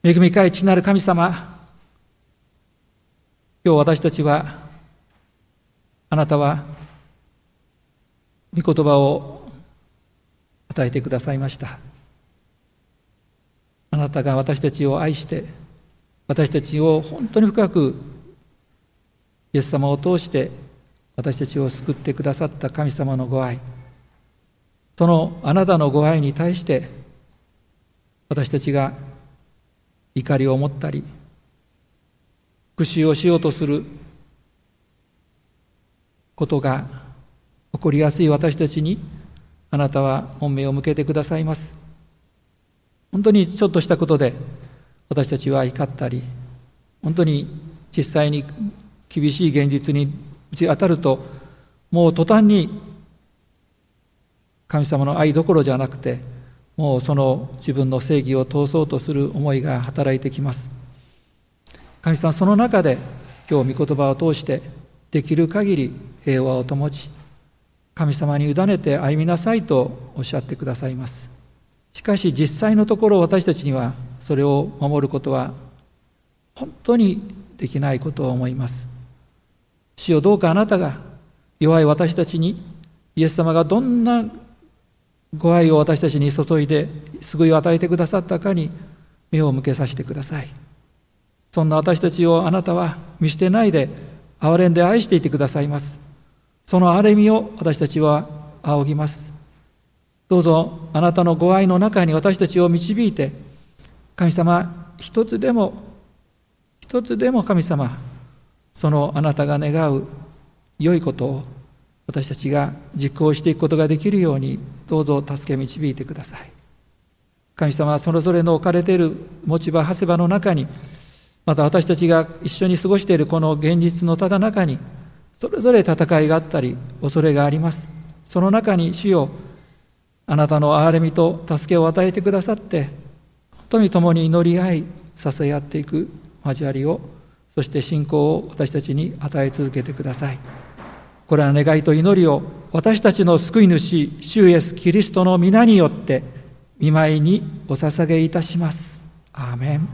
恵み深い父なる神様、今日私たちは、あなたは御言葉を与えてくださいました。あなたが私たちを愛して、私たちを本当に深くイエス様を通して私たちを救ってくださった神様のご愛、そのあなたのご愛に対して私たちが怒りを持ったり復讐をしようとすることが起こりやすい私たちに、あなたは本命を向けてくださいます。本当にちょっとしたことで私たちは怒ったり、本当に実際に厳しい現実に打ち当たると、もう途端に神様の愛どころじゃなくて、もうその自分の正義を通そうとする思いが働いてきます。神様、その中で今日御言葉を通してできる限り平和を保ち、神様に委ねて歩みなさいとおっしゃってくださいます。しかし実際のところ、私たちにはそれを守ることは本当にできないことを思います。主よ、どうかあなたが弱い私たちに、イエス様がどんなご愛を私たちに注いで救いを与えてくださったかに目を向けさせてください。そんな私たちをあなたは見捨てないで、憐れんで愛していてくださいます。その憐れみを私たちは仰ぎます。どうぞあなたのご愛の中に私たちを導いて、神様、一つでも一つでも神様、そのあなたが願う良いことを私たちが実行していくことができるように、どうぞ助け導いてください。神様はそれぞれの置かれている持ち場、長谷場の中に、また私たちが一緒に過ごしているこの現実のただ中に、それぞれ戦いがあったり恐れがあります。その中に主よ、あなたの憐れみと助けを与えてくださって、本当に共に祈り合い支え合っていく交わりを、そして信仰を私たちに与え続けてください。これらの願いと祈りを私たちの救い主主イエスキリストの皆によって御前にお捧げいたします。アーメン。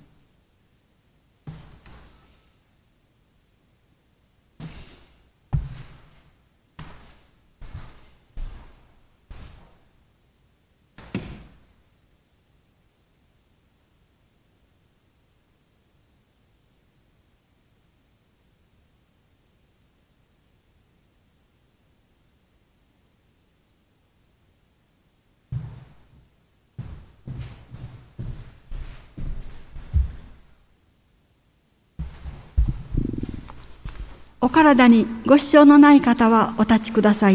お体にご支障のない方はお立ちください。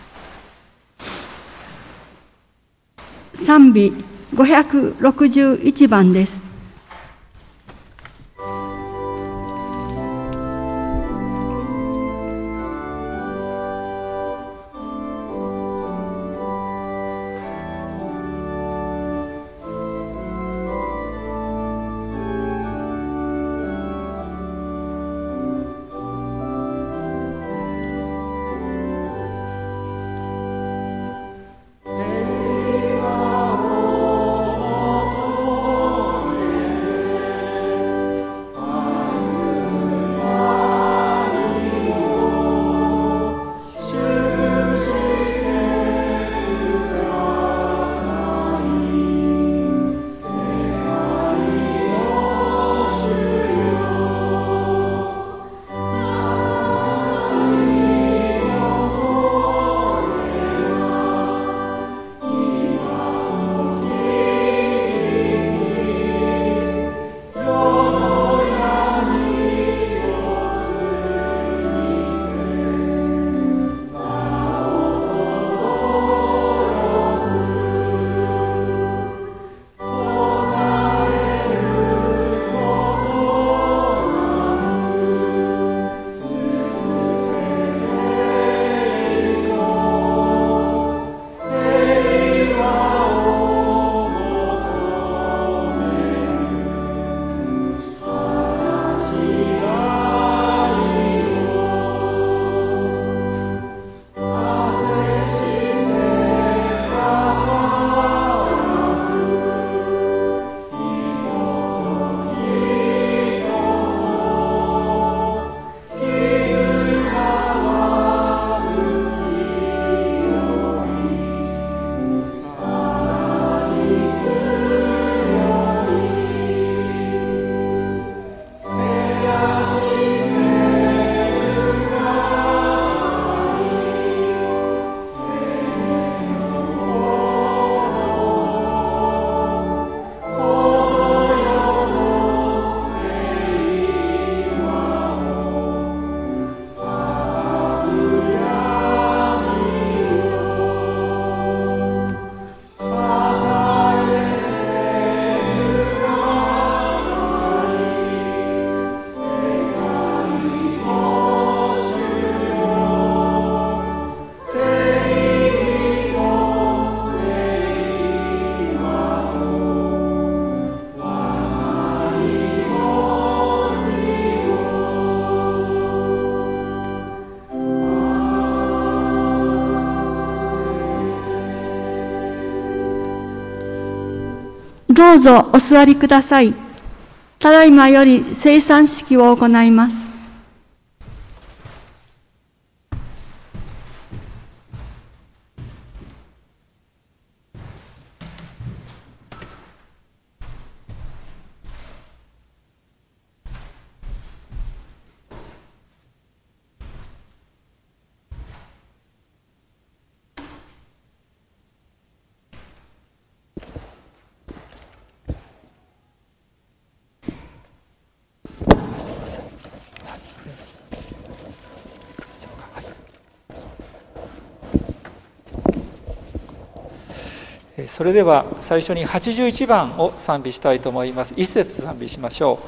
賛美ごひゃくろくじゅういちばんです。 どうぞお座りください。ただいまより聖餐式を行います。 それでは最初にはちじゅういちばんを賛美したいと思います。一節賛美しましょう。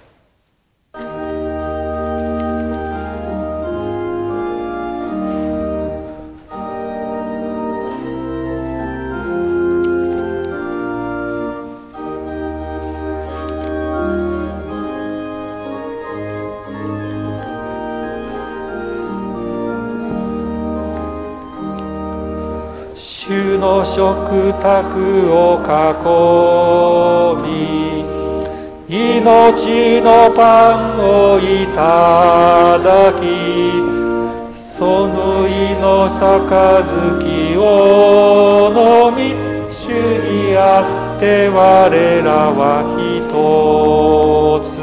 主の食卓を囲み、命のパンをいただき、そのいの杯を飲み、主にあって我らは一つ。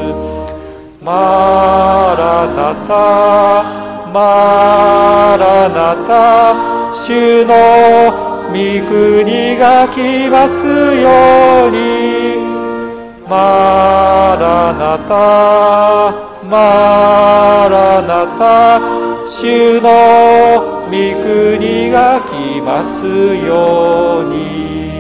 マラナタ、マラナタ、主の御国が来ますように。マラナタ、マラナタ、主の御国が来ますように。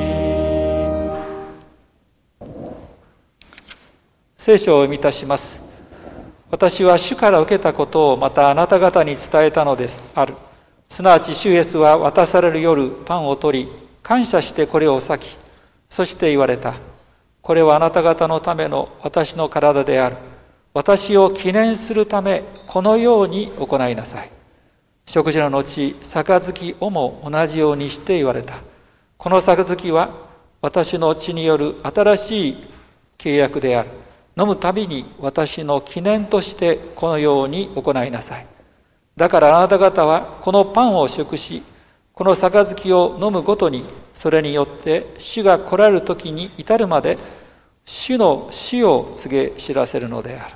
聖書を読みいたします。私は主から受けたことをまたあなた方に伝えたのですある。すなわち主イエスは渡される夜パンを取り、感謝してこれを裂き、そして言われた。これはあなた方のための私の体である。私を記念するためこのように行いなさい。食事の後、杯をも同じようにして言われた。この杯は私の血による新しい契約である。飲むたびに私の記念としてこのように行いなさい。だからあなた方はこのパンを食し、この杯を飲むごとに、それによって主が来られる時に至るまで主の死を告げ知らせるのである。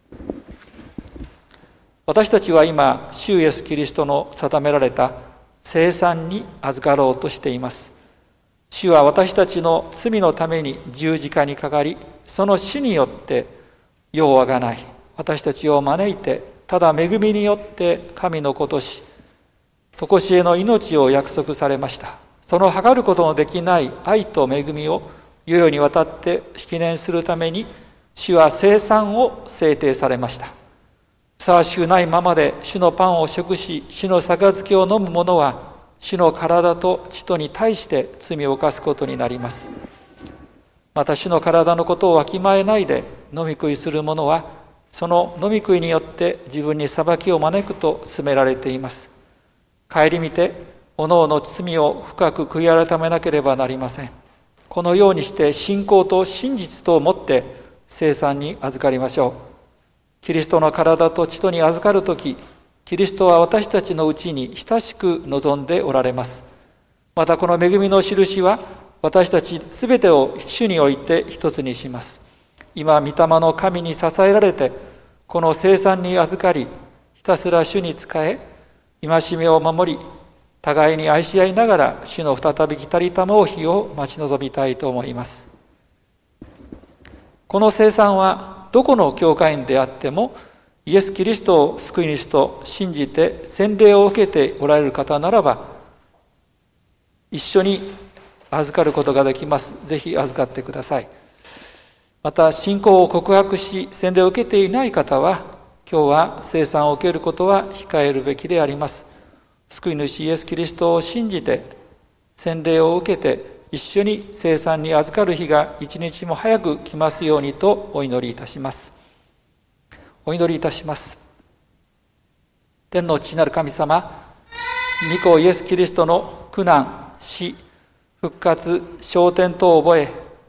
私たちは今、主イエスキリストの定められた聖餐に預かろうとしています。主は私たちの罪のために十字架にかかり、その死によって世をあがない、私たちを招いて、ただ恵みによって神の子とし、常しえの命を約束されました。その計ることのできない愛と恵みを世々にわたって記念するために、主は聖餐を制定されました。ふさわしくないままで主のパンを食し、主の杯を飲む者は、主の体と血とに対して罪を犯すことになります。また主の体のことをわきまえないで飲み食いする者は、その飲み食いによって自分に裁きを招くと勧められています。顧みて、おのおの罪を深く悔い改めなければなりません。このようにして信仰と真実とをもって聖餐に預かりましょう。キリストの体と血とに預かるとき、キリストは私たちのうちに親しく望んでおられます。またこの恵みの印は、私たちすべてを主において一つにします。今、御霊の神に支えられて、この聖餐に預かり、ひたすら主に仕え、戒めを守り、互いに愛し合いながら、主の再び来たりたまう日を待ち望みたいと思います。この聖餐は、どこの教会員であっても、イエス・キリストを救い主と信じて洗礼を受けておられる方ならば、一緒に預かることができます。ぜひ預かってください。また信仰を告白し洗礼を受けていない方は、今日は聖餐を受けることは控えるべきであります。救い主イエス・キリストを信じて洗礼を受けて一緒に聖餐に預かる日が一日も早く来ますようにとお祈りいたします。お祈りいたします。天の父なる神様、御子イエス・キリストの苦難、死、復活、昇天とを覚え、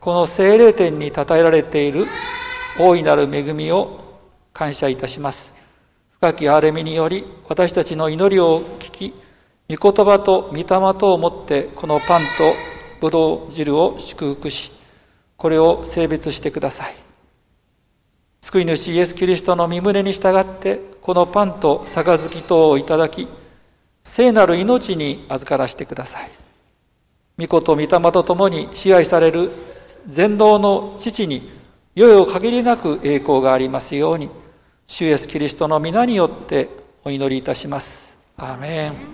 この聖霊典に称えられている大いなる恵みを感謝いたします。深き憐れみにより私たちの祈りを聞き、御言葉と御霊とをもってこのパンとぶどう汁を祝福し、これを聖別してください。救い主イエス・キリストの御胸に従ってこのパンと杯等をいただき、聖なる命に預からしてください。御子と御霊と共に支配される全能の父によよ限りなく栄光がありますように、主イエスキリストの皆によってお祈りいたします。アーメン。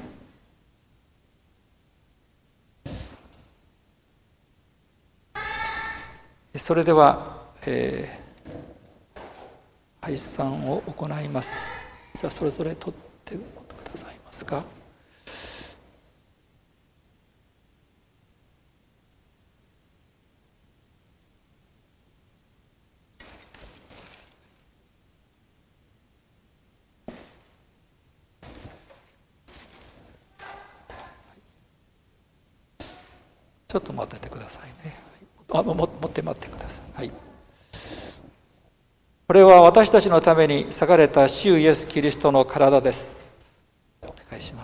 それでは、えー、拝賛を行います。じゃあそれぞれ取ってくださいますか。ちょっと待っててくださいね。あ、も持って待ってください。はい。これは私たちのために裂かれた主イエス・キリストの体です。お願いします。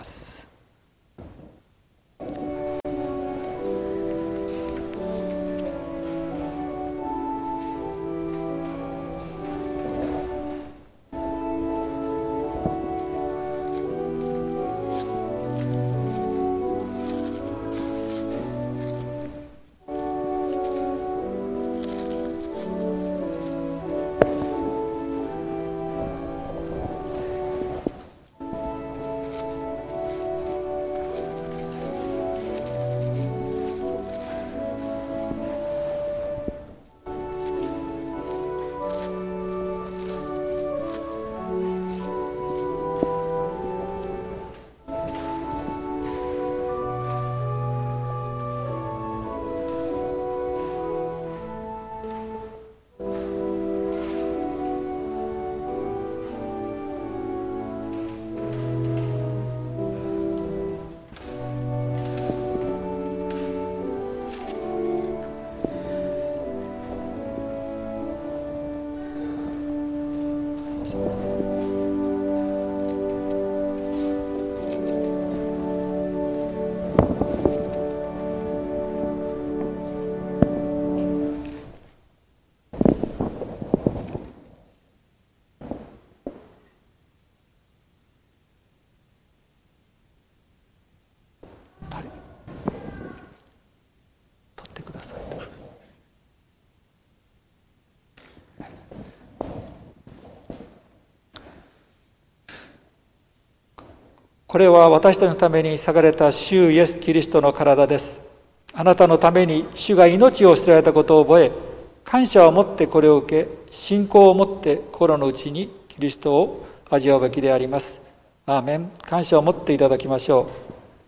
これは私たちのために裂かれた主イエス・キリストの体です。あなたのために主が命を捨てられたことを覚え、感謝を持ってこれを受け、信仰を持って心の内にキリストを味わうべきであります。アーメン。感謝を持っていただきましょう。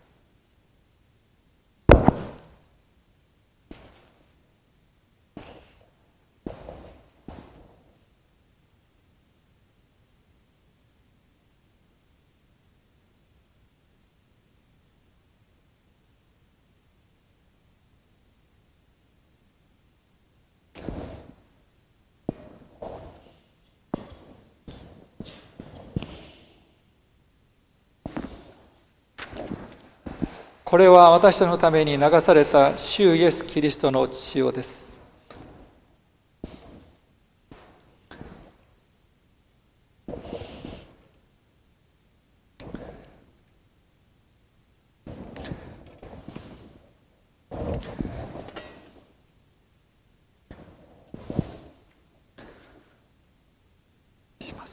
これは私たちのために流された主イエス・キリストの血潮です。します。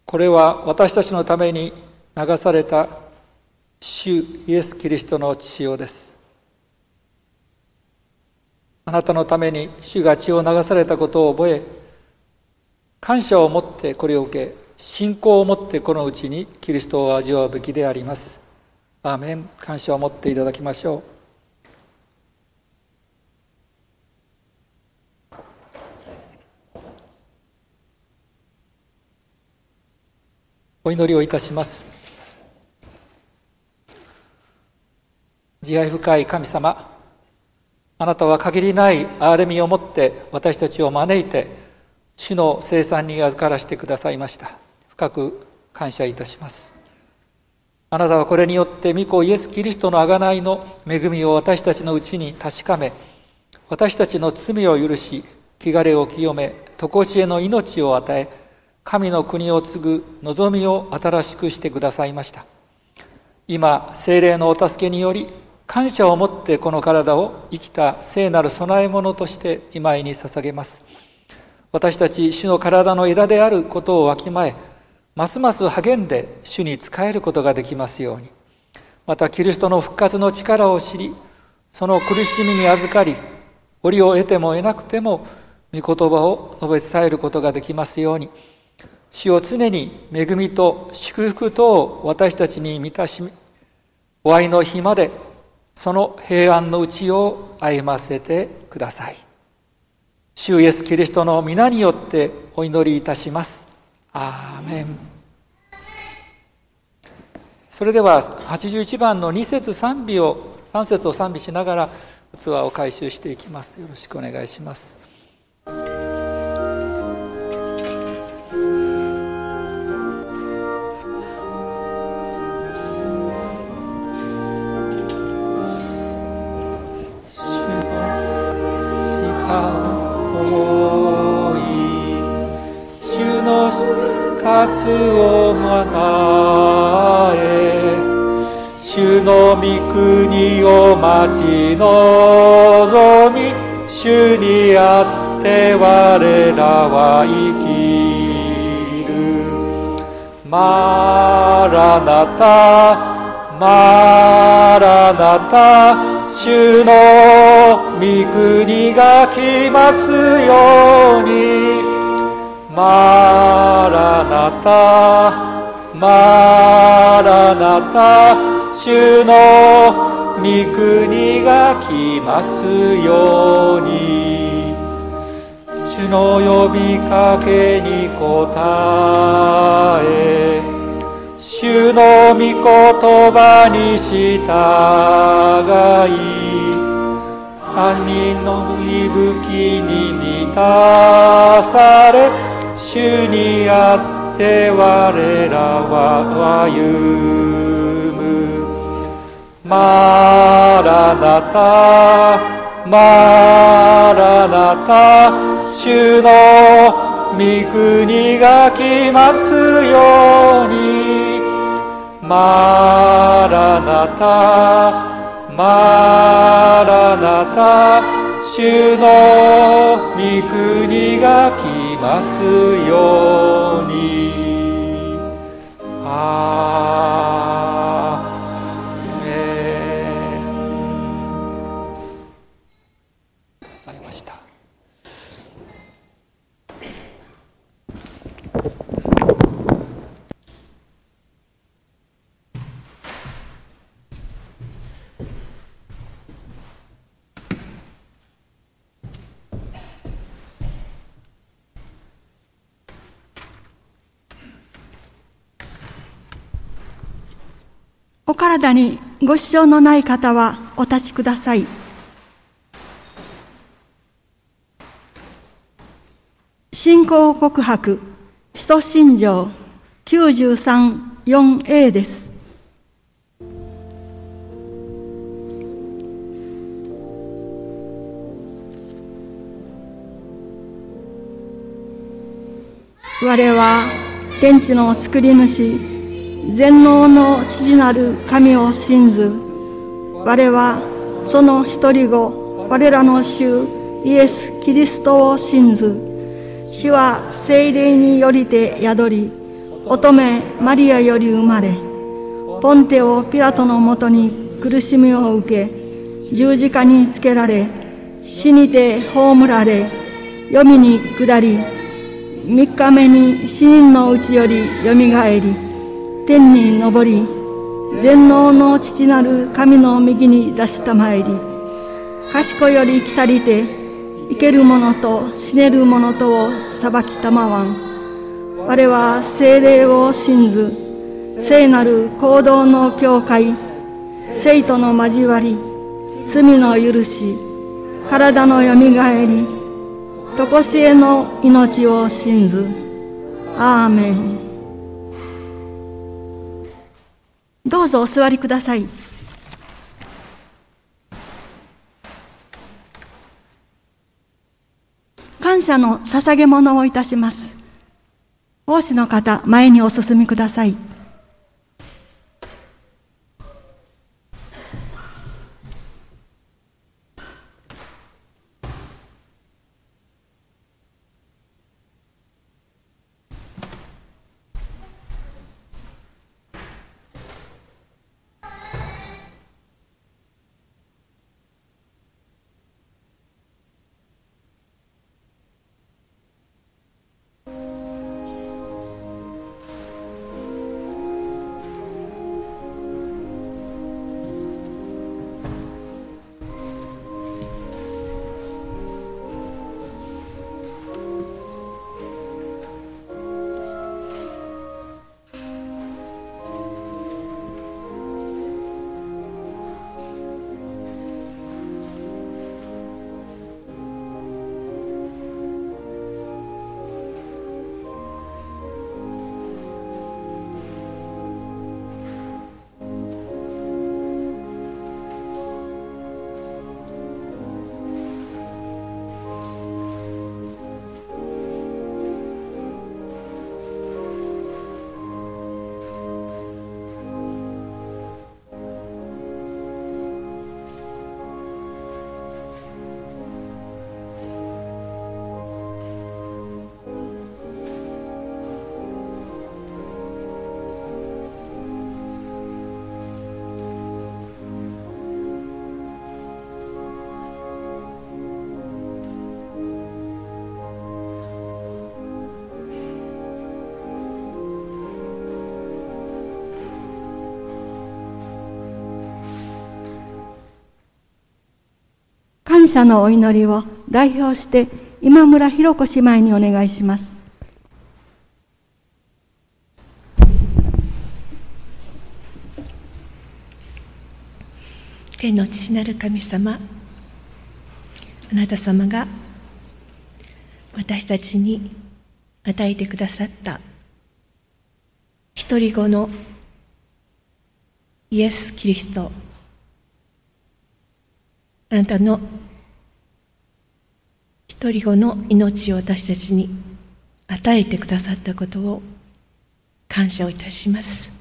これは私たちのために流された主イエス・キリストの血潮です。あなたのために主が血を流されたことを覚え、感謝を持ってこれを受け、信仰を持ってこのうちにキリストを味わうべきであります。アーメン。感謝を持っていただきましょう。お祈りをいたします。慈愛深い神様、あなたは限りない憐れみをもって私たちを招いて主の聖餐に預からせてくださいました。深く感謝いたします。あなたはこれによって御子イエス・キリストの贖いの恵みを私たちのうちに確かめ、私たちの罪を許し、汚れを清め、常しえの命を与え、神の国を継ぐ望みを新しくしてくださいました。今、聖霊のお助けにより、感謝を持ってこの体を生きた聖なる供え物として御前に捧げます。私たち主の体の枝であることをわきまえ、ますます励んで主に仕えることができますように。またキリストの復活の力を知り、その苦しみに預かり、折を得ても得なくても御言葉を述べ伝えることができますように。主を常に恵みと祝福とを私たちに満たし、終わりの日までその平安のうちを歩ませてください。主イエスキリストの皆によってお祈りいたします。アーメン。それでははちじゅういちばんのに節賛美をさん節を賛美しながら器を回収していきます。よろしくお願いします。をまえ主の御国を待ち望み、主にあって我らは生きる。マラナタマラナタ、主の御国が来ますように。マラナタマラナタ、主の御国が来ますように。主の呼びかけに応え、主の御言葉に従い、犯人の息吹に満たされ、主にあって我らは歩む。マラナタマラナタ、主の御国が来ますように。マラナタマラナタ、主の御国が来ますように。アーメン。ございました。 お体にご支障のない方はお立ちください。信仰告白使徒信条きゅうじゅうさん、よんエー です。我は天地の作り主全能の父なる神を信ず。我はその一人子、我らの主イエス・キリストを信ず。主は聖霊によりて宿り、 乙女マリアより生まれ、ポンテオ・ピラトのもとに苦しみを受け、十字架につけられ、死にて葬られ、黄泉に下り、三日目に死人のうちよりよみがえり、天に昇り、全能の父なる神の右に座したまえり、賢より来たりて、生ける者と死ねる者とを裁きたまわん。我は聖霊を信ず、聖なる行動の教会、聖との交わり、罪の許し、体のよみがえり、とこしえの命を信ず。アーメン。どうぞお座りください。感謝の捧げ物をいたします。奉仕の方、前にお進みください。感謝のお祈りを代表して今村弘子姉妹にお願いします。 天の父なる神様、あなた様が私たちに与えてくださった一人子のイエス・キリスト、あなたの一人子の命を私たちに与えてくださったことを感謝をいたします。